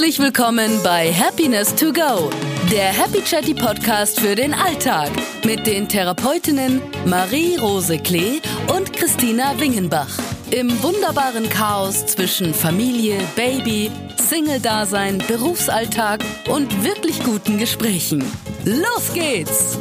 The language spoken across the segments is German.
Herzlich willkommen bei Happiness to Go, der Happy Chatty Podcast für den Alltag mit den Therapeutinnen Marie-Rose Klee und Christina Wingenbach. Im wunderbaren Chaos zwischen Familie, Baby, Single-Dasein, Berufsalltag und wirklich guten Gesprächen. Los geht's!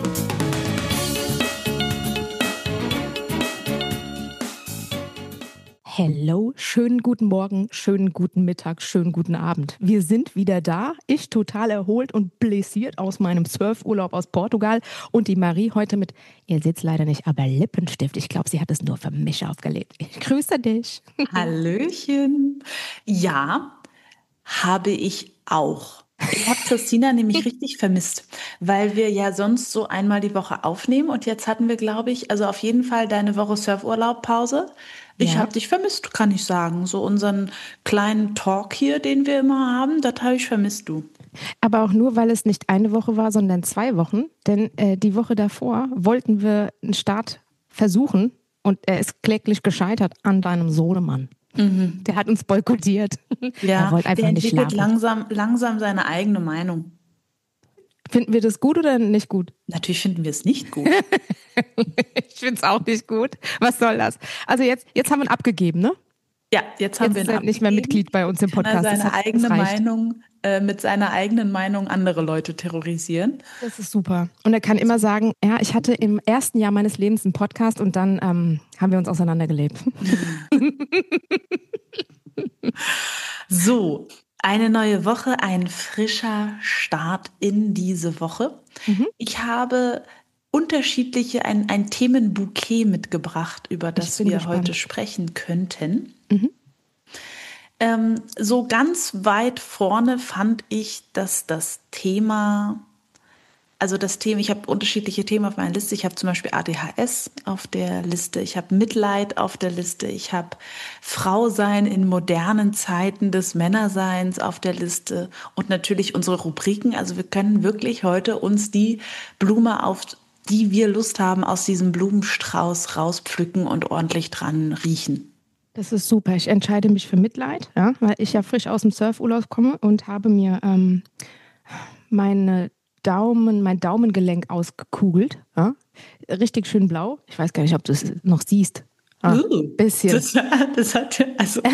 Hello, schönen guten Morgen, schönen guten Mittag, schönen guten Abend. Wir sind wieder da. Ich total erholt und blessiert aus meinem Surfurlaub aus Portugal und die Marie heute mit, ihr seht's leider nicht, aber Lippenstift. Ich glaube, sie hat es nur für mich aufgelegt. Ich grüße dich. Hallöchen. Ja, habe ich auch. Ich habe Christina nämlich richtig vermisst, weil wir ja sonst so einmal die Woche aufnehmen und jetzt hatten wir, glaube ich, also auf jeden Fall deine Woche Surfurlaub-Pause. Ich habe dich vermisst, kann ich sagen. So unseren kleinen Talk hier, den wir immer haben, das habe ich vermisst, du. Aber auch nur, weil es nicht eine Woche war, sondern 2 Wochen. Denn die Woche davor wollten wir einen Start versuchen und er ist kläglich gescheitert an deinem Sohnemann. Mhm. Der hat uns boykottiert. Ja, er wollte einfach der nicht entwickelt schlafen. langsam seine eigene Meinung. Finden wir das gut oder nicht gut? Natürlich finden wir es nicht gut. Ich finde es auch nicht gut. Was soll das? Also jetzt haben wir ihn abgegeben, ne? Ja, jetzt haben wir ihn ist er nicht mehr Mitglied bei uns im Podcast. Kann er seine eigene Meinung, mit seiner eigenen Meinung andere Leute terrorisieren. Das ist super. Und er kann immer sagen, ja, ich hatte im ersten Jahr meines Lebens einen Podcast und dann haben wir uns auseinandergelebt. So, eine neue Woche, ein frischer Start in diese Woche. Mhm. Ich habe ein Themenbouquet mitgebracht, über das wir gespannt. Heute sprechen könnten. Mhm. So ganz weit vorne fand ich, dass ich habe unterschiedliche Themen auf meiner Liste. Ich habe zum Beispiel ADHS auf der Liste, ich habe Mitleid auf der Liste, ich habe Frausein in modernen Zeiten des Männerseins auf der Liste und natürlich unsere Rubriken. Also wir können wirklich heute uns die Blume, auf die wir Lust haben, aus diesem Blumenstrauß rauspflücken und ordentlich dran riechen. Das ist super. Ich entscheide mich für Mitleid, ja, weil ich ja frisch aus dem Surfurlaub komme und habe mir mein Daumengelenk ausgekugelt. Ja? Richtig schön blau. Ich weiß gar nicht, ob du es noch siehst. Bisschen. Das hat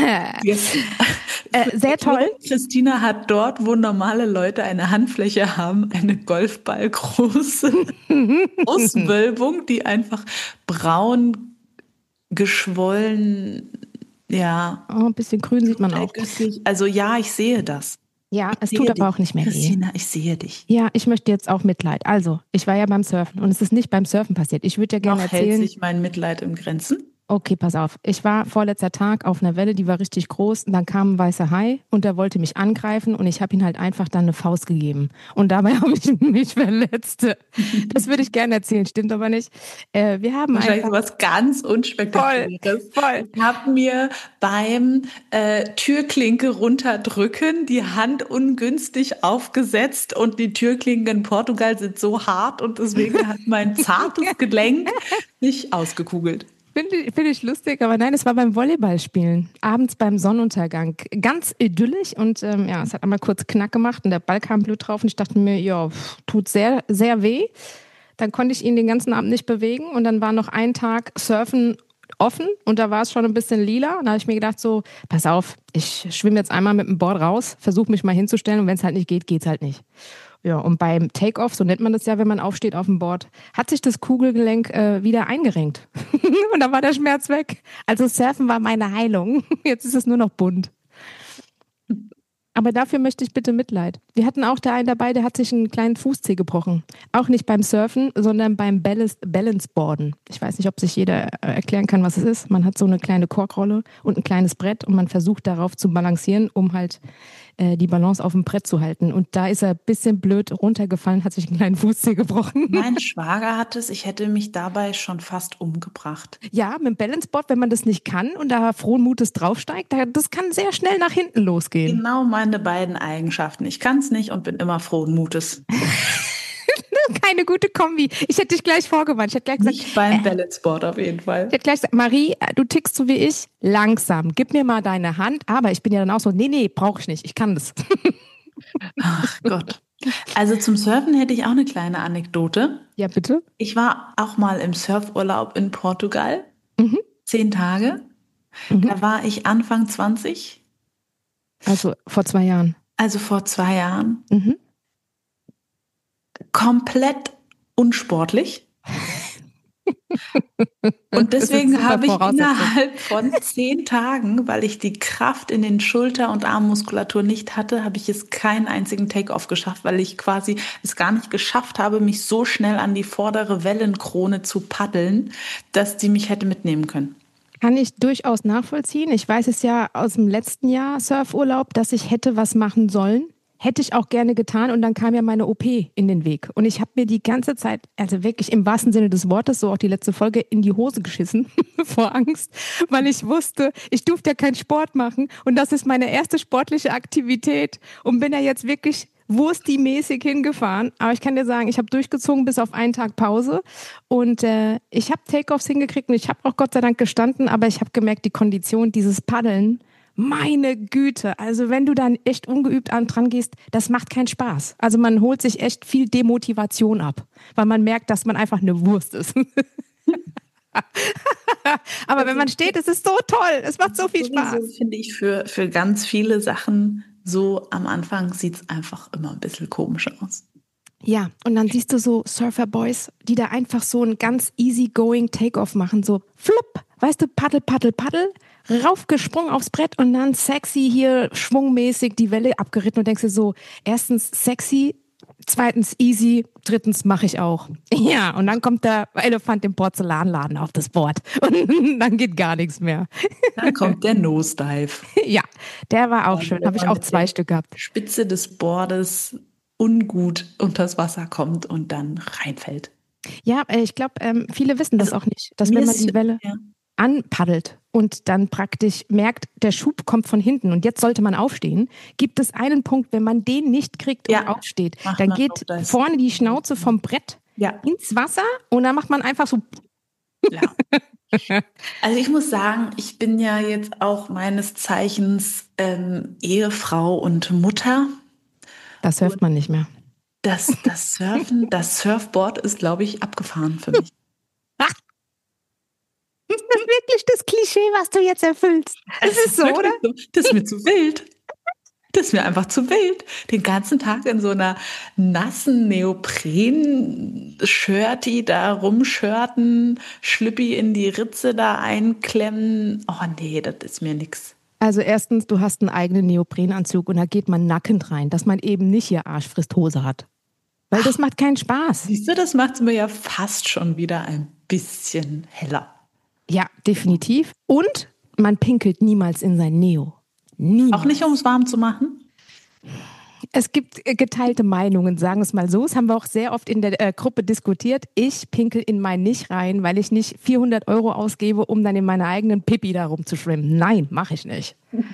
sehr toll. Christina hat dort, wo normale Leute eine Handfläche haben, eine Golfballgroße Auswölbung, die einfach braun geschwollen, ja. Oh, ein bisschen grün sieht man auch. Also ja, ich sehe das. Ja, es tut aber auch nicht mehr weh. Christina, ich sehe dich. Ja, ich möchte jetzt auch Mitleid. Also, ich war ja beim Surfen und es ist nicht beim Surfen passiert. Ich würde ja gerne erzählen. Hält sich mein Mitleid in Grenzen? Okay, pass auf. Ich war vorletzter Tag auf einer Welle, die war richtig groß. Und dann kam ein weißer Hai und der wollte mich angreifen und ich habe ihm halt einfach dann eine Faust gegeben. Und dabei habe ich mich verletzt. Das würde ich gerne erzählen, stimmt aber nicht. Wir haben wahrscheinlich was ganz Unspektakuläres. Voll. Ich habe mir beim Türklinke runterdrücken die Hand ungünstig aufgesetzt und die Türklinken in Portugal sind so hart und deswegen hat mein zartes Gelenk nicht ausgekugelt. Finde ich lustig, aber nein, es war beim Volleyballspielen. Abends beim Sonnenuntergang. Ganz idyllisch und es hat einmal kurz Knack gemacht und der Ball kam blöd drauf und ich dachte mir, ja, tut sehr, sehr weh. Dann konnte ich ihn den ganzen Abend nicht bewegen und dann war noch ein Tag Surfen offen und da war es schon ein bisschen lila und da habe ich mir gedacht so, pass auf, ich schwimme jetzt einmal mit dem Board raus, versuche mich mal hinzustellen und wenn es halt nicht geht, geht's halt nicht. Ja, und beim Take-Off, so nennt man das ja, wenn man aufsteht auf dem Board, hat sich das Kugelgelenk wieder eingerenkt. Und dann war der Schmerz weg. Also Surfen war meine Heilung. Jetzt ist es nur noch bunt. Aber dafür möchte ich bitte Mitleid. Wir hatten auch da einen dabei, der hat sich einen kleinen Fußzeh gebrochen. Auch nicht beim Surfen, sondern beim Balanceboarden. Ich weiß nicht, ob sich jeder erklären kann, was es ist. Man hat so eine kleine Korkrolle und ein kleines Brett und man versucht darauf zu balancieren, um halt die Balance auf dem Brett zu halten. Und da ist er ein bisschen blöd runtergefallen, hat sich einen kleinen Fußzeh gebrochen. Mein Schwager hat es, ich hätte mich dabei schon fast umgebracht. Ja, mit dem Balanceboard, wenn man das nicht kann und da frohen Mutes draufsteigt, das kann sehr schnell nach hinten losgehen. Genau meine beiden Eigenschaften. Ich kann es nicht und bin immer frohen Mutes. Keine gute Kombi. Ich hätte dich gleich vorgewarnt. Ich hätte gleich gesagt, nicht beim Balanceboard auf jeden Fall. Ich hätte gleich gesagt, Marie, du tickst so wie ich, langsam. Gib mir mal deine Hand. Aber ich bin ja dann auch so, nee, brauche ich nicht. Ich kann das. Ach Gott. Also zum Surfen hätte ich auch eine kleine Anekdote. Ja, bitte? Ich war auch mal im Surfurlaub in Portugal, Mhm. 10 Tage. Mhm. Da war ich Anfang 20, Also vor 2 Jahren. also vor 2 Jahren, Mhm. komplett unsportlich. Und Das ist deswegen super habe ich Voraussetzung. innerhalb von 10 Tagen, weil ich die Kraft in den Schulter- und Armmuskulatur nicht hatte, habe ich es keinen einzigen Take-off geschafft, weil ich quasi es gar nicht geschafft habe, mich so schnell an die vordere Wellenkrone zu paddeln, dass die mich hätte mitnehmen können. Kann ich durchaus nachvollziehen. Ich weiß es ja aus dem letzten Jahr Surfurlaub, dass ich hätte was machen sollen. Hätte ich auch gerne getan und dann kam ja meine OP in den Weg. Und ich habe mir die ganze Zeit, also wirklich im wahrsten Sinne des Wortes, so auch die letzte Folge, in die Hose geschissen vor Angst, weil ich wusste, ich durfte ja keinen Sport machen und das ist meine erste sportliche Aktivität und bin ja jetzt wirklich wurstimäßig hingefahren. Aber ich kann dir sagen, ich habe durchgezogen bis auf einen Tag Pause und ich habe Takeoffs hingekriegt und ich habe auch Gott sei Dank gestanden, aber ich habe gemerkt, die Kondition, dieses Paddeln, meine Güte, also wenn du dann echt ungeübt dran gehst, das macht keinen Spaß. Also man holt sich echt viel Demotivation ab, weil man merkt, dass man einfach eine Wurst ist. Aber wenn man steht, es ist so toll, es macht so viel Sowieso Spaß. finde ich für ganz viele Sachen so am Anfang sieht es einfach immer ein bisschen komisch aus. Ja, und dann siehst du so Surfer-Boys, die da einfach so einen ganz easy-going Take-off machen, so flupp, weißt du, paddel, paddel, paddel, raufgesprungen aufs Brett und dann sexy hier schwungmäßig die Welle abgeritten und denkst dir so, erstens sexy, zweitens easy, drittens mache ich auch. Ja, und dann kommt der Elefant im Porzellanladen auf das Board und dann geht gar nichts mehr. Dann kommt der Nosedive. Ja, der war auch schön, Wenn habe ich man auch mit 2 der Stück gehabt. Spitze des Boardes ungut unters Wasser kommt und dann reinfällt. Ja, ich glaube, viele wissen das auch nicht, dass Mir wenn man ist- die Welle ja. anpaddelt und dann praktisch merkt, der Schub kommt von hinten und jetzt sollte man aufstehen, gibt es einen Punkt, wenn man den nicht kriegt und Ja, aufsteht, macht dann man geht Nose-Dive. vorne die Schnauze vom Brett Ja. ins Wasser und dann macht man einfach so. Ja. Also ich muss sagen, ich bin ja jetzt auch meines Zeichens Ehefrau und Mutter. Das surft man nicht mehr. Das Surfen, das Surfboard ist, glaube ich, abgefahren für mich. Ist das wirklich das Klischee, was du jetzt erfüllst? Das ist so, oder? Das ist mir zu wild. Das ist mir einfach zu wild. Den ganzen Tag in so einer nassen Neopren-Shirty da rumschörten, Schlüppi in die Ritze da einklemmen. Oh nee, das ist mir nix. Also erstens, du hast einen eigenen Neoprenanzug und da geht man nackend rein, dass man eben nicht hier Arsch frisst Hose hat. Weil das macht keinen Spaß. Siehst du, das macht es mir ja fast schon wieder ein bisschen heller. Ja, definitiv. Und man pinkelt niemals in sein Neo. Niemals. Auch nicht, um es warm zu machen? Es gibt geteilte Meinungen, sagen wir es mal so. Das haben wir auch sehr oft in der Gruppe diskutiert. Ich pinkel in mein nicht rein, weil ich nicht 400 € ausgebe, um dann in meiner eigenen Pipi da rumzuschwimmen. Nein, mache ich nicht.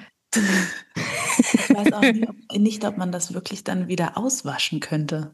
Ich weiß auch nicht, ob man das wirklich dann wieder auswaschen könnte.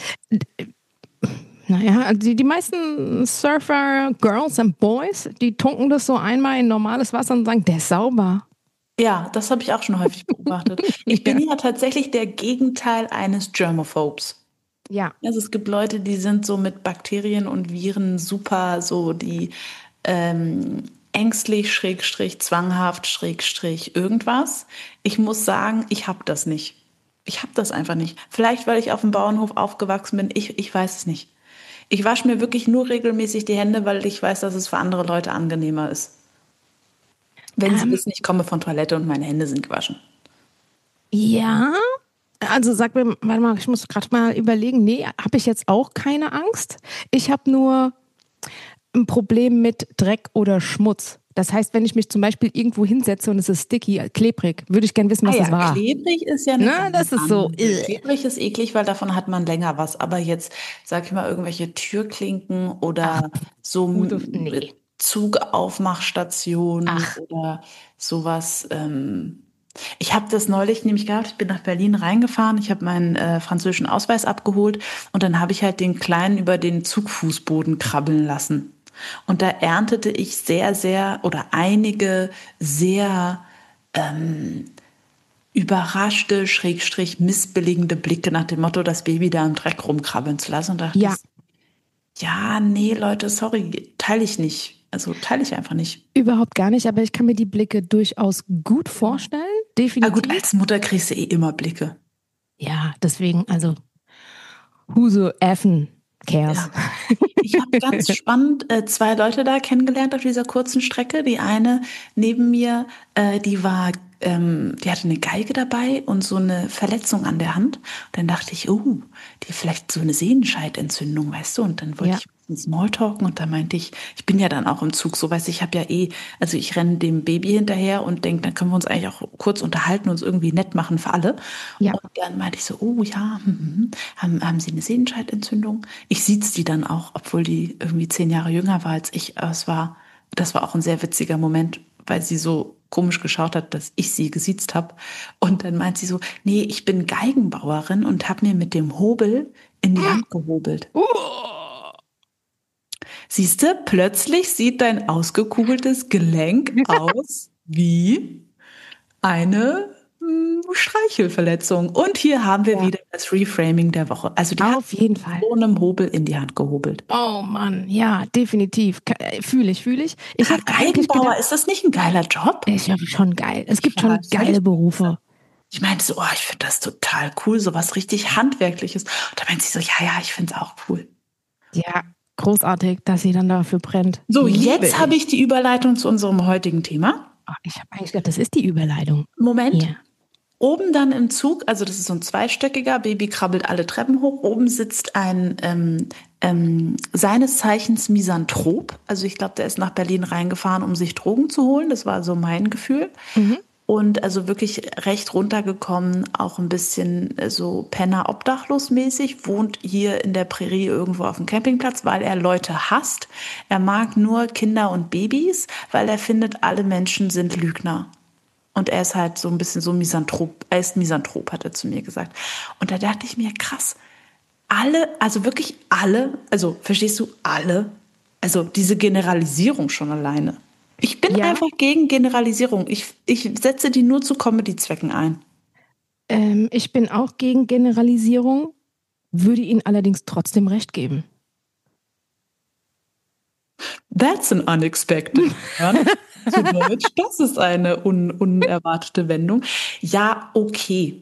Naja, also die meisten Surfer, Girls and Boys, die tunken das so einmal in normales Wasser und sagen, der ist sauber. Ja, das habe ich auch schon häufig beobachtet. Ich bin ja tatsächlich der Gegenteil eines Germophobes. Ja. Also es gibt Leute, die sind so mit Bakterien und Viren super, so die ängstlich, Schrägstrich, zwanghaft, Schrägstrich, irgendwas. Ich muss sagen, ich habe das nicht. Ich habe das einfach nicht. Vielleicht, weil ich auf dem Bauernhof aufgewachsen bin. Ich weiß es nicht. Ich wasche mir wirklich nur regelmäßig die Hände, weil ich weiß, dass es für andere Leute angenehmer ist. Wenn sie wissen, ich komme von Toilette und meine Hände sind gewaschen. Ja, also sag mir, warte mal, ich muss gerade mal überlegen. Nee, habe ich jetzt auch keine Angst. Ich habe nur ein Problem mit Dreck oder Schmutz. Das heißt, wenn ich mich zum Beispiel irgendwo hinsetze und es ist sticky, klebrig, würde ich gerne wissen, was das war. Klebrig ist ja eine Na, das ist so. Klebrig ist eklig, weil davon hat man länger was. Aber jetzt, sag ich mal, irgendwelche Türklinken oder so nee. Zugaufmachstationen oder sowas. Ich habe das neulich nämlich gehabt, ich bin nach Berlin reingefahren, ich habe meinen französischen Ausweis abgeholt und dann habe ich halt den Kleinen über den Zugfußboden krabbeln lassen. Und da erntete ich einige sehr überraschte, / missbilligende Blicke nach dem Motto, das Baby da im Dreck rumkrabbeln zu lassen. Und dachte Ja. ja, nee, Leute, sorry, teile ich nicht. Also teile ich einfach nicht. Überhaupt gar nicht, aber ich kann mir die Blicke durchaus gut vorstellen. Definitiv. Na gut, als Mutter kriegst du immer Blicke. Ja, deswegen, also, who the effen cares? Ja. Ich habe ganz spannend 2 Leute da kennengelernt auf dieser kurzen Strecke. Die eine neben mir, die hatte eine Geige dabei und so eine Verletzung an der Hand. Und dann dachte ich, die vielleicht so eine Sehenscheidentzündung, weißt du? Und dann wollte ich Smalltalken und da meinte ich bin ja dann auch im Zug, so weißt du, ich habe ja also ich renne dem Baby hinterher und denke, dann können wir uns eigentlich auch kurz unterhalten und uns irgendwie nett machen für alle. Ja. Und dann meinte ich so, haben Sie eine Sehenscheidentzündung? Ich siez die dann auch, obwohl die irgendwie 10 Jahre jünger war als ich. Aber das war auch ein sehr witziger Moment, weil sie so komisch geschaut hat, dass ich sie gesiezt habe. Und dann meint sie so, nee, ich bin Geigenbauerin und habe mir mit dem Hobel in die Hand gehobelt. Siehst du, plötzlich sieht dein ausgekugeltes Gelenk aus wie eine Streichelverletzung. Und hier haben wir wieder das Reframing der Woche. Also die auf jeden Fall so einem Hobel in die Hand gehobelt. Oh Mann, ja, definitiv. Fühle ich. Ich habe Geigenbauer, gedacht, ist das nicht ein geiler Job? ist ja schon geil. Es gibt schon geile Berufe. Ich meinte so, ich finde das total cool, so was richtig Handwerkliches. Und da meinte sie so, ja, ich finde es auch cool. Ja, großartig, dass sie dann dafür brennt. So, jetzt habe ich die Überleitung zu unserem heutigen Thema. Ich habe eigentlich gedacht, das ist die Überleitung. Moment. Ja. Oben dann im Zug, also das ist so ein zweistöckiger, Baby krabbelt alle Treppen hoch. Oben sitzt ein seines Zeichens Misanthrop. Also ich glaube, der ist nach Berlin reingefahren, um sich Drogen zu holen. Das war so mein Gefühl. Mhm. Und also wirklich recht runtergekommen, auch ein bisschen so Penner-Obdachlos-mäßig, wohnt hier in der Prärie irgendwo auf dem Campingplatz, weil er Leute hasst. Er mag nur Kinder und Babys, weil er findet, alle Menschen sind Lügner. Und er ist halt so ein bisschen so Misanthrop. Er ist Misanthrop, hat er zu mir gesagt. Und da dachte ich mir, krass, also wirklich alle, also verstehst du, alle, also diese Generalisierung schon alleine. Ich bin einfach gegen Generalisierung. Ich setze die nur zu Comedy-Zwecken ein. Ich bin auch gegen Generalisierung, würde Ihnen allerdings trotzdem recht geben. That's an unexpected turn. Zu Deutsch. Das ist eine unerwartete Wendung. Ja, okay.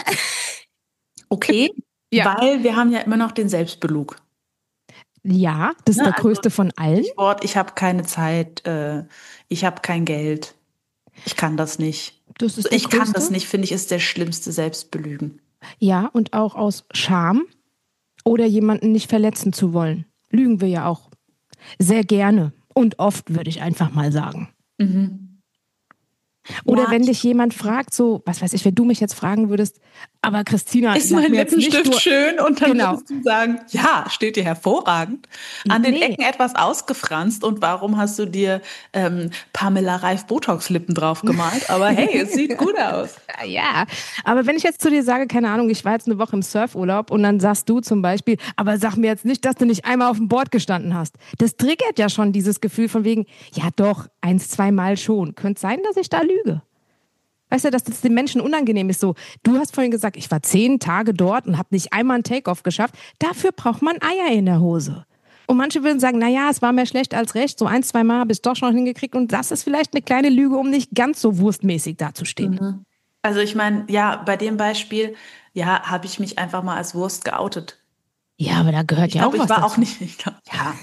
Okay, weil wir haben ja immer noch den Selbstbelug. Ja, das ist der größte von allen. Ich habe keine Zeit, ich habe kein Geld, ich kann das nicht. Kann das nicht, finde ich, ist der schlimmste Selbstbelügen. Ja, und auch aus Scham oder jemanden nicht verletzen zu wollen. Lügen wir ja auch sehr gerne und oft, würde ich einfach mal sagen. Mhm. Oder wenn dich jemand fragt, so, was weiß ich, wenn du mich jetzt fragen würdest, aber Christina, ist mein Lippenstift schön? Und dann würdest du sagen, ja, steht dir hervorragend. An den Ecken etwas ausgefranst und warum hast du dir Pamela Reif Botox-Lippen drauf gemalt? Aber hey, es sieht gut aus. Ja, aber wenn ich jetzt zu dir sage, keine Ahnung, ich war jetzt eine Woche im Surfurlaub und dann sagst du zum Beispiel, aber sag mir jetzt nicht, dass du nicht einmal auf dem Board gestanden hast. Das triggert ja schon dieses Gefühl von wegen, ja doch, 1-2 Mal schon. Könnte sein, dass ich da lüge. Weißt du, dass das den Menschen unangenehm ist. So, du hast vorhin gesagt, ich war 10 Tage dort und habe nicht einmal einen Take-Off geschafft. Dafür braucht man Eier in der Hose. Und manche würden sagen, naja, es war mehr schlecht als recht. So 1-2 Mal habe ich es doch schon hingekriegt. Und das ist vielleicht eine kleine Lüge, um nicht ganz so wurstmäßig dazustehen. Mhm. Also ich meine, ja, bei dem Beispiel, ja, habe ich mich einfach mal als Wurst geoutet. Ja, aber da gehört ja auch was dazu. Ich war auch nicht, ja.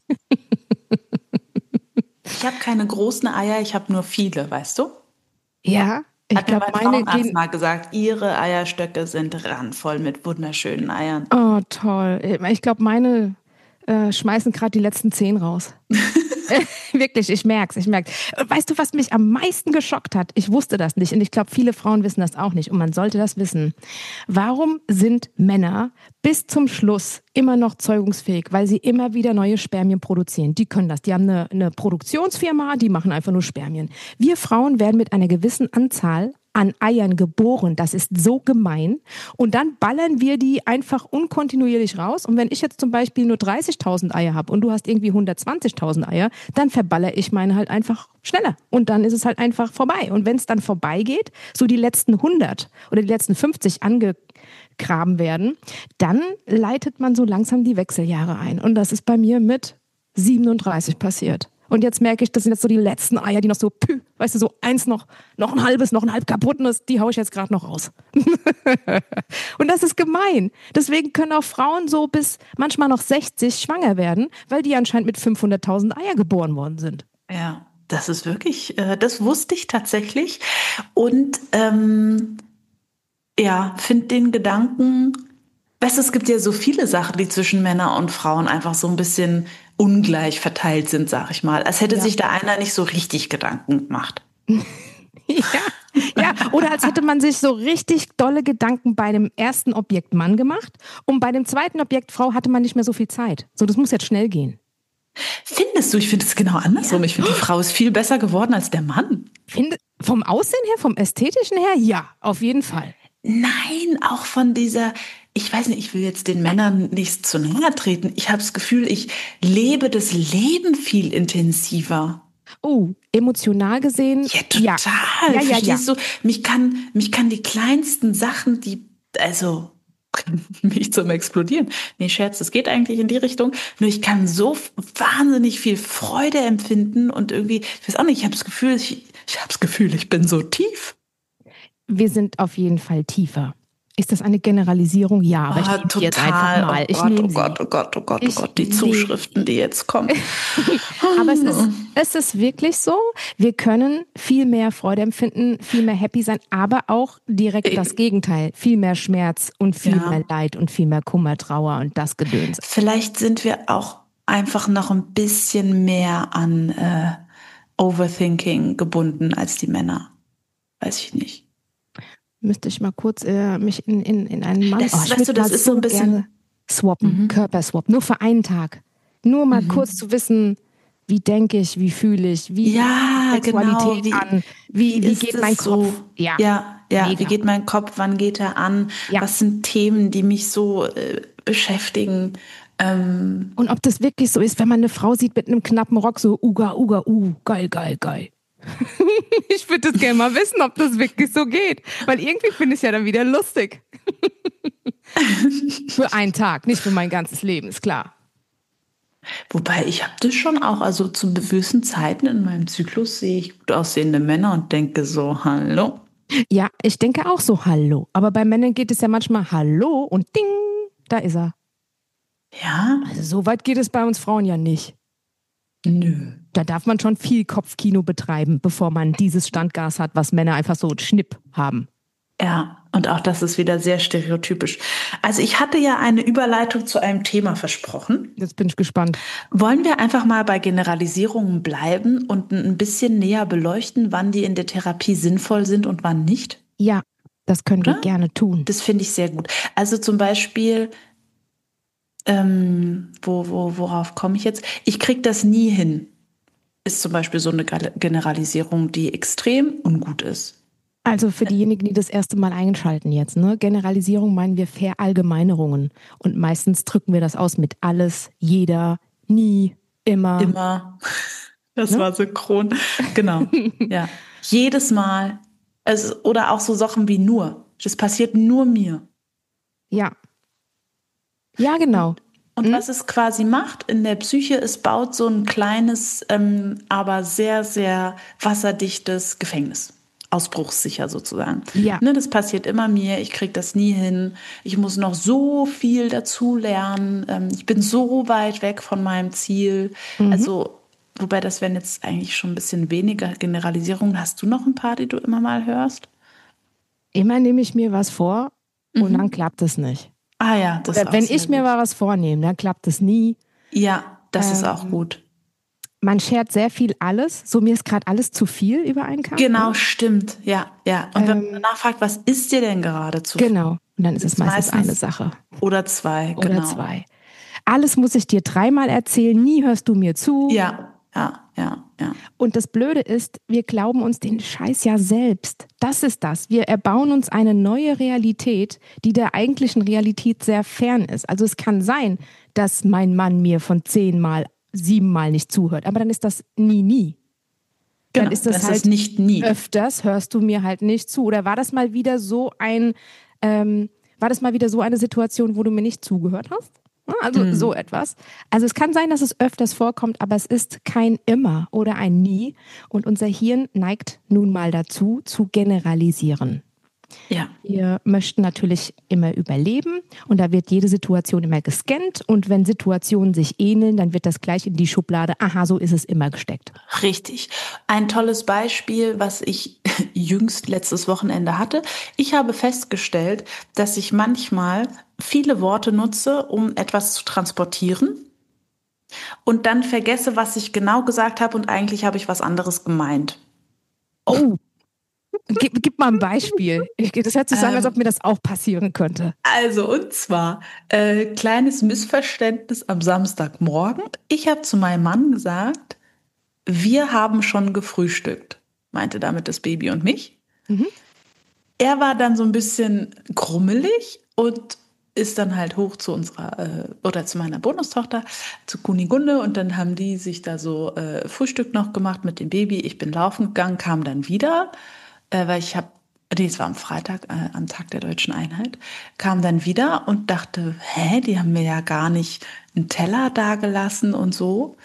Ich habe keine großen Eier, ich habe nur viele, weißt du? Ja. Ich glaube, meine Frauenarzt mal gesagt, ihre Eierstöcke sind randvoll mit wunderschönen Eiern. Oh, toll. Ich glaube, meine schmeißen gerade die letzten 10 raus. Wirklich, ich merk's. Weißt du, was mich am meisten geschockt hat? Ich wusste das nicht und ich glaube, viele Frauen wissen das auch nicht und man sollte das wissen. Warum sind Männer bis zum Schluss immer noch zeugungsfähig? Weil sie immer wieder neue Spermien produzieren. Die können das. Die haben eine Produktionsfirma, die machen einfach nur Spermien. Wir Frauen werden mit einer gewissen Anzahl an Eiern geboren. Das ist so gemein. Und dann ballern wir die einfach unkontinuierlich raus. Und wenn ich jetzt zum Beispiel nur 30.000 Eier habe und du hast irgendwie 120.000 Eier, dann baller ich meine halt einfach schneller. Und dann ist es halt einfach vorbei. Und wenn es dann vorbeigeht, so die letzten 100 oder die letzten 50 angegraben werden, dann leitet man so langsam die Wechseljahre ein. Und das ist bei mir mit 37 passiert. Und jetzt merke ich, das sind jetzt so die letzten Eier, die noch so, weißt du, so eins noch ein halbes, noch ein halb kaputt und die haue ich jetzt gerade noch raus. Und das ist gemein. Deswegen können auch Frauen so bis manchmal noch 60 schwanger werden, weil die anscheinend mit 500.000 Eier geboren worden sind. Ja, das ist wirklich, das wusste ich tatsächlich. Und finde den Gedanken, weißt du, es gibt ja so viele Sachen, die zwischen Männern und Frauen einfach so ein bisschen ungleich verteilt sind, sag ich mal. Als hätte sich da einer nicht so richtig Gedanken gemacht. Ja, oder als hätte man sich so richtig dolle Gedanken bei dem ersten Objekt Mann gemacht und bei dem zweiten Objekt Frau hatte man nicht mehr so viel Zeit. So, das muss jetzt schnell gehen. Findest du? Ich finde es genau andersrum. Ja. Ich finde, die Frau ist viel besser geworden als der Mann. Vom Aussehen her, vom Ästhetischen her, ja, auf jeden Fall. Nein, auch von dieser, ich weiß nicht, ich will jetzt den Männern nicht zu nahe treten. Ich habe das Gefühl, ich lebe das Leben viel intensiver. Oh, emotional gesehen? Ja, total. Ja. Verstehst du? Mich kann die kleinsten Sachen, also mich zum Explodieren. Nee, Scherz, das geht eigentlich in die Richtung. Nur ich kann so wahnsinnig viel Freude empfinden und irgendwie, ich weiß auch nicht, ich habe das Gefühl, ich bin so tief. Wir sind auf jeden Fall tiefer. Ist das eine Generalisierung? Ja, aber ich nehme sie jetzt einfach mal. Oh Gott, die Zuschriften, die jetzt kommen. Aber es ist wirklich so, wir können viel mehr Freude empfinden, viel mehr happy sein, aber auch direkt das Gegenteil. Viel mehr Schmerz und viel mehr Leid und viel mehr Kummer, Trauer und das Gedöns. Vielleicht sind wir auch einfach noch ein bisschen mehr an Overthinking gebunden als die Männer. Weiß ich nicht. Müsste ich mal kurz mich in einen Mann... Das ist so ein bisschen... Swappen, Körperswap, nur für einen Tag. Nur mal kurz zu wissen, wie denke ich, wie fühle ich, wie Sexualität an, wie geht mein Kopf. So? Ja, wie geht mein Kopf, wann geht er an, was sind Themen, die mich so beschäftigen. Und ob das wirklich so ist, wenn man eine Frau sieht mit einem knappen Rock, so geil. Ich würde das gerne mal wissen, ob das wirklich so geht. Weil irgendwie finde ich es ja dann wieder lustig. Für einen Tag, nicht für mein ganzes Leben, ist klar. Wobei, ich habe das schon auch, also zu gewissen Zeiten in meinem Zyklus sehe ich gut aussehende Männer und denke so, hallo. Ja, ich denke auch so, hallo. Aber bei Männern geht es ja manchmal hallo und ding, da ist er. Ja? Also so weit geht es bei uns Frauen ja nicht. Nö. Da darf man schon viel Kopfkino betreiben, bevor man dieses Standgas hat, was Männer einfach so schnipp haben. Ja, und auch das ist wieder sehr stereotypisch. Also ich hatte ja eine Überleitung zu einem Thema versprochen. Jetzt bin ich gespannt. Wollen wir einfach mal bei Generalisierungen bleiben und ein bisschen näher beleuchten, wann die in der Therapie sinnvoll sind und wann nicht? Ja, das können wir gerne tun. Das finde ich sehr gut. Also zum Beispiel... worauf komme ich jetzt? Ich kriege das nie hin. Ist zum Beispiel so eine Generalisierung, die extrem ungut ist. Also für diejenigen, die das erste Mal einschalten jetzt, ne? Generalisierung meinen wir Verallgemeinerungen. Und meistens drücken wir das aus mit alles, jeder, nie, immer. Immer. Das war synchron. Genau. Ja. Jedes Mal. Oder auch so Sachen wie nur. Das passiert nur mir. Ja. Ja, genau. Und was es quasi macht in der Psyche, es baut so ein kleines, aber sehr, sehr wasserdichtes Gefängnis. Ausbruchssicher sozusagen. Ja. Ne, das passiert immer mir, ich kriege das nie hin. Ich muss noch so viel dazu lernen. Ich bin so weit weg von meinem Ziel. Also, wobei das wären jetzt eigentlich schon ein bisschen weniger Generalisierungen. Hast du noch ein paar, die du immer mal hörst? Immer nehme ich mir was vor und dann klappt es nicht. Ah ja, das ist auch wenn ich mir mal was vornehme, dann klappt es nie. Ja, das ist auch gut. Man schert sehr viel alles. So, mir ist gerade alles zu viel über einen Kamm. Genau, stimmt. Ja. Und wenn man nachfragt, was ist dir denn gerade zu viel? Genau. Und dann ist es meistens eine Sache. Oder zwei, genau. Oder zwei. Alles muss ich dir 3-mal erzählen, nie hörst du mir zu. Ja. Und das Blöde ist, wir glauben uns den Scheiß ja selbst. Das ist das. Wir erbauen uns eine neue Realität, die der eigentlichen Realität sehr fern ist. Also es kann sein, dass mein Mann mir von 10-mal 7-mal nicht zuhört. Aber dann ist das nie. Dann Genau, ist das halt ist nicht nie. öfters, hörst du mir halt nicht zu. Oder war das mal wieder so eine Situation, wo du mir nicht zugehört hast? Also so etwas. Also es kann sein, dass es öfters vorkommt, aber es ist kein immer oder ein nie. Und unser Hirn neigt nun mal dazu, zu generalisieren. Ja. Wir möchten natürlich immer überleben und da wird jede Situation immer gescannt und wenn Situationen sich ähneln, dann wird das gleich in die Schublade, aha, so ist es immer gesteckt. Richtig. Ein tolles Beispiel, was ich jüngst letztes Wochenende hatte. Ich habe festgestellt, dass ich manchmal viele Worte nutze, um etwas zu transportieren und dann vergesse, was ich genau gesagt habe und eigentlich habe ich was anderes gemeint. Oh, gib mal ein Beispiel. Das hört sich so an, als ob mir das auch passieren könnte. Also, und zwar, kleines Missverständnis am Samstagmorgen. Ich habe zu meinem Mann gesagt, wir haben schon gefrühstückt, meinte damit das Baby und mich. Mhm. Er war dann so ein bisschen krummelig und ist dann halt hoch zu zu meiner Bonustochter, zu Kunigunde und dann haben die sich da so Frühstück noch gemacht mit dem Baby. Ich bin laufen gegangen, kam dann wieder, weil es war am Freitag, am Tag der Deutschen Einheit, kam dann wieder und dachte, die haben mir ja gar nicht einen Teller dagelassen und so.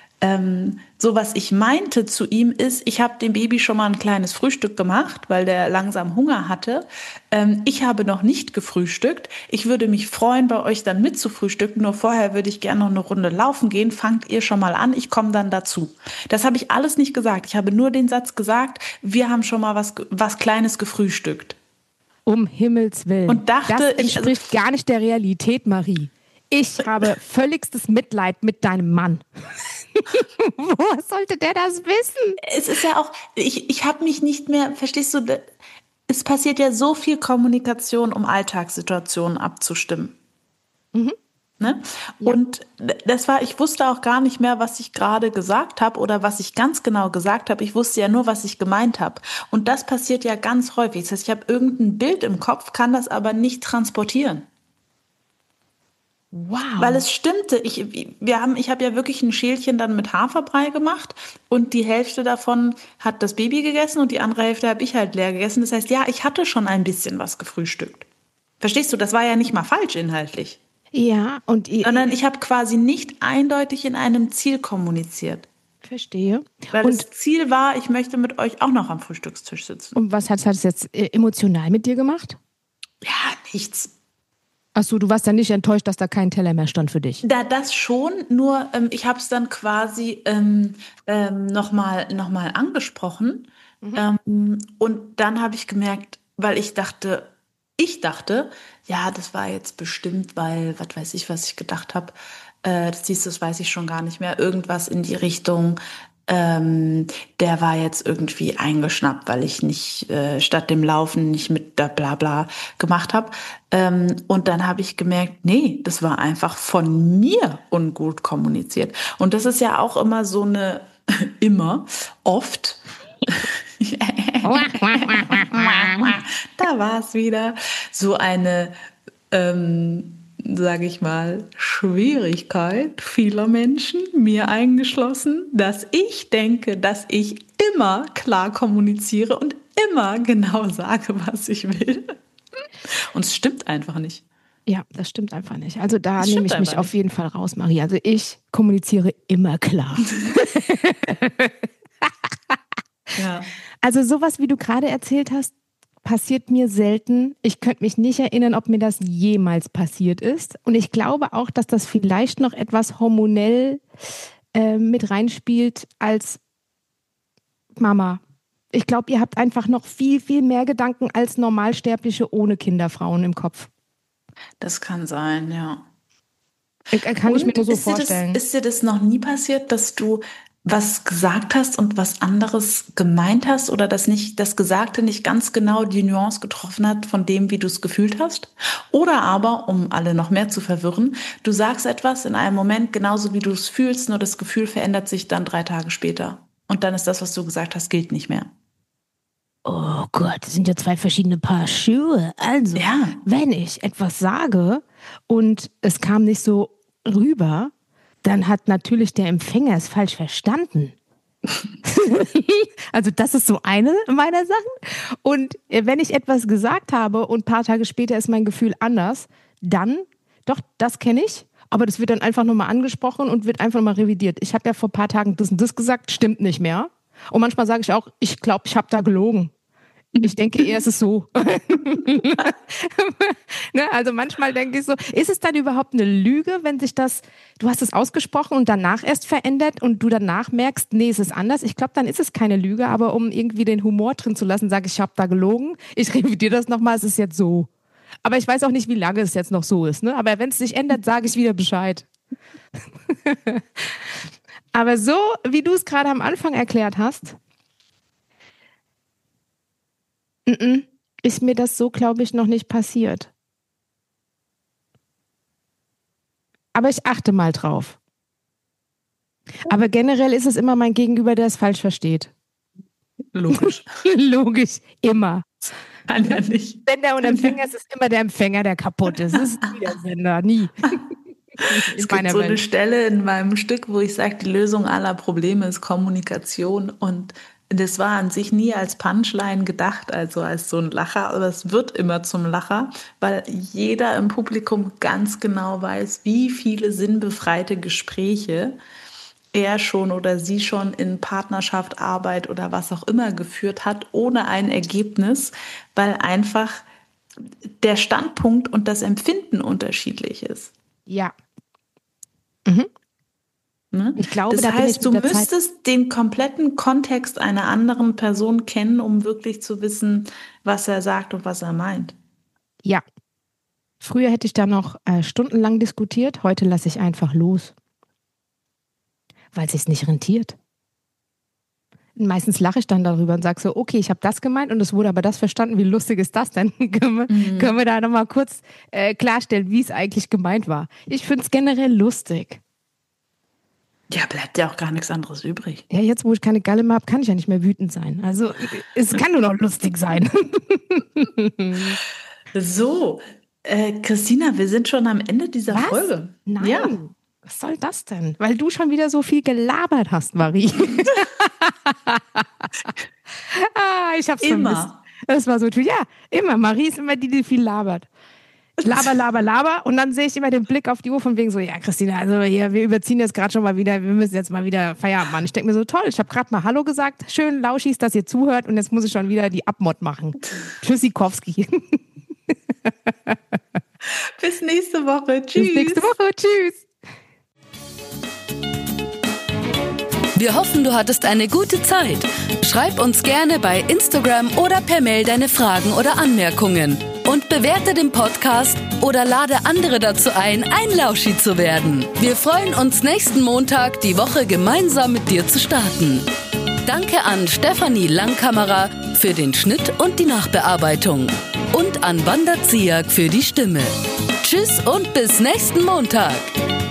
So was ich meinte zu ihm ist, ich habe dem Baby schon mal ein kleines Frühstück gemacht, weil der langsam Hunger hatte. Ich habe noch nicht gefrühstückt. Ich würde mich freuen, bei euch dann mitzufrühstücken. Nur vorher würde ich gerne noch eine Runde laufen gehen. Fangt ihr schon mal an, ich komme dann dazu. Das habe ich alles nicht gesagt. Ich habe nur den Satz gesagt, wir haben schon mal was Kleines gefrühstückt. Um Himmels Willen. Und dachte, das entspricht gar nicht der Realität, Marie. Ich habe völligstes Mitleid mit deinem Mann. Woher sollte der das wissen? Es ist ja auch, ich habe mich nicht mehr, verstehst du, es passiert ja so viel Kommunikation, um Alltagssituationen abzustimmen. Mhm. Ne? Ja. Und ich wusste auch gar nicht mehr, was ich gerade gesagt habe oder was ich ganz genau gesagt habe. Ich wusste ja nur, was ich gemeint habe. Und das passiert ja ganz häufig. Das heißt, ich habe irgendein Bild im Kopf, kann das aber nicht transportieren. Wow. Weil es stimmte. Ich habe ja wirklich ein Schälchen dann mit Haferbrei gemacht und die Hälfte davon hat das Baby gegessen und die andere Hälfte habe ich halt leer gegessen. Das heißt, ja, ich hatte schon ein bisschen was gefrühstückt. Verstehst du? Das war ja nicht mal falsch inhaltlich. Ja, Sondern ich habe quasi nicht eindeutig in einem Ziel kommuniziert. Verstehe. Weil das Ziel war, ich möchte mit euch auch noch am Frühstückstisch sitzen. Und was hat es jetzt emotional mit dir gemacht? Ja, nichts. Achso, du warst dann nicht enttäuscht, dass da kein Teller mehr stand für dich? Das schon, nur ich habe es dann quasi noch mal angesprochen. Und dann habe ich gemerkt, weil ich dachte, ja, das war jetzt bestimmt, weil, was weiß ich, was ich gedacht habe, das weiß ich schon gar nicht mehr, irgendwas in die Richtung, der war jetzt irgendwie eingeschnappt, weil ich nicht statt dem Laufen nicht mit der Blabla gemacht habe. Und dann habe ich gemerkt, nee, das war einfach von mir ungut kommuniziert. Und das ist ja auch immer so eine, oft. Da war es wieder so eine, sage ich mal, Schwierigkeit vieler Menschen, mir eingeschlossen, dass ich denke, dass ich immer klar kommuniziere und immer genau sage, was ich will. Und es stimmt einfach nicht. Ja, das stimmt einfach nicht. Also da nehme ich mich auf jeden Fall raus, Marie. Also ich kommuniziere immer klar. Ja. Also sowas, wie du gerade erzählt hast, passiert mir selten. Ich könnte mich nicht erinnern, ob mir das jemals passiert ist. Und ich glaube auch, dass das vielleicht noch etwas hormonell mit reinspielt als Mama. Ich glaube, ihr habt einfach noch viel, viel mehr Gedanken als Normalsterbliche ohne Kinderfrauen im Kopf. Das kann sein, ja. Kann ich mir nur so vorstellen. Ist dir das noch nie passiert, dass du was gesagt hast und was anderes gemeint hast oder dass das Gesagte nicht ganz genau die Nuance getroffen hat von dem, wie du es gefühlt hast? Oder aber, um alle noch mehr zu verwirren, du sagst etwas in einem Moment genauso, wie du es fühlst, nur das Gefühl verändert sich dann 3 Tage später. Und dann ist das, was du gesagt hast, gilt nicht mehr. Oh Gott, das sind ja 2 verschiedene Paar Schuhe. Also, wenn ich etwas sage und es kam nicht so rüber, dann hat natürlich der Empfänger es falsch verstanden. Also das ist so eine meiner Sachen. Und wenn ich etwas gesagt habe und ein paar Tage später ist mein Gefühl anders, dann, doch, das kenne ich, aber das wird dann einfach nochmal angesprochen und wird einfach nochmal revidiert. Ich habe ja vor ein paar Tagen das und das gesagt, stimmt nicht mehr. Und manchmal sage ich auch, ich glaube, ich habe da gelogen. Ich denke eher, es ist so. Ne, also manchmal denke ich so, ist es dann überhaupt eine Lüge, wenn sich das, du hast es ausgesprochen und danach erst verändert und du danach merkst, nee, es ist anders. Ich glaube, dann ist es keine Lüge, aber um irgendwie den Humor drin zu lassen, sage ich habe da gelogen. Ich revidiere das nochmal, es ist jetzt so. Aber ich weiß auch nicht, wie lange es jetzt noch so ist. Ne? Aber wenn es sich ändert, sage ich wieder Bescheid. Aber so, wie du es gerade am Anfang erklärt hast, ist mir das so, glaube ich, noch nicht passiert. Aber ich achte mal drauf. Aber generell ist es immer mein Gegenüber, der es falsch versteht. Logisch. Logisch, immer. Kann ja nicht. Sender und Empfänger, es ist immer der Empfänger, der kaputt ist. Es ist nie der Sender, nie. Es gibt so eine Stelle in meinem Stück, wo ich sage, die Lösung aller Probleme ist Kommunikation, und das war an sich nie als Punchline gedacht, also als so ein Lacher, aber es wird immer zum Lacher, weil jeder im Publikum ganz genau weiß, wie viele sinnbefreite Gespräche er schon oder sie schon in Partnerschaft, Arbeit oder was auch immer geführt hat, ohne ein Ergebnis, weil einfach der Standpunkt und das Empfinden unterschiedlich ist. Ja. Mhm. Ne? Ich glaube, das heißt, du müsstest den kompletten Kontext einer anderen Person kennen, um wirklich zu wissen, was er sagt und was er meint. Ja. Früher hätte ich da noch stundenlang diskutiert, heute lasse ich einfach los. Weil es sich nicht rentiert. Meistens lache ich dann darüber und sage so, okay, ich habe das gemeint und es wurde aber das verstanden. Wie lustig ist das denn? Können wir da nochmal kurz klarstellen, wie es eigentlich gemeint war? Ich finde es generell lustig. Ja, bleibt ja auch gar nichts anderes übrig. Ja, jetzt, wo ich keine Galle mehr habe, kann ich ja nicht mehr wütend sein. Also, es kann nur noch lustig sein. So, Christina, wir sind schon am Ende dieser Folge. Nein. Ja. Was soll das denn? Weil du schon wieder so viel gelabert hast, Marie. Ich hab's immer vermisst. Das war so, ja, immer. Marie ist immer die, die viel labert. Laber. Und dann sehe ich immer den Blick auf die Uhr von wegen so, ja, Christina, also hier, wir überziehen jetzt gerade schon mal wieder, wir müssen jetzt mal wieder Feierabend machen. Ich denke mir so, toll, ich habe gerade mal Hallo gesagt, schön lauschig, dass ihr zuhört und jetzt muss ich schon wieder die Abmod machen. Tschüssikowski. Bis nächste Woche. Tschüss. Bis nächste Woche. Tschüss. Wir hoffen, du hattest eine gute Zeit. Schreib uns gerne bei Instagram oder per Mail deine Fragen oder Anmerkungen. Und bewerte den Podcast oder lade andere dazu ein Lauschi zu werden. Wir freuen uns, nächsten Montag die Woche gemeinsam mit dir zu starten. Danke an Stefanie Langkammerer für den Schnitt und die Nachbearbeitung. Und an Wanda Ziak für die Stimme. Tschüss und bis nächsten Montag.